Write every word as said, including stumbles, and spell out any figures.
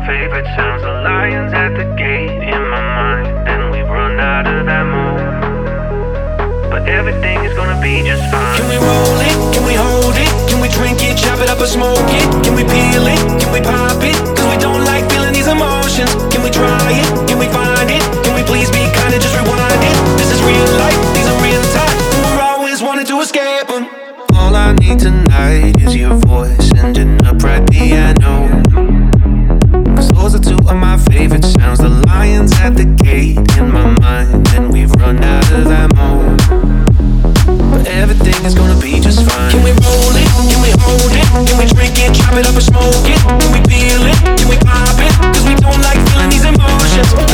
favorite sounds. The lions at the gate in my mind, and we've run out of ammo. But everything is gonna be just fine. Can we roll it? Can we hold it? Can we drink it, chop it up or smoke it? Can we peel it? Can we pop it? Cause we don't like feeling these emotions. Can we try it? Can we find it? Can we please be kind and just rewind it? This is real life, these are real times. We're always wanting to escape them. All I need tonight is your voice and an upright piano. Cause those are two of my favorite sounds. The lions at the gate in my mind, and we've run out of ammo. But everything is gonna be just fine. Can we roll it? Can we hold it? Can we drink it, chop it up or smoke it? Can we peel it? Can we pop it? Cause we don't like feeling these emotions.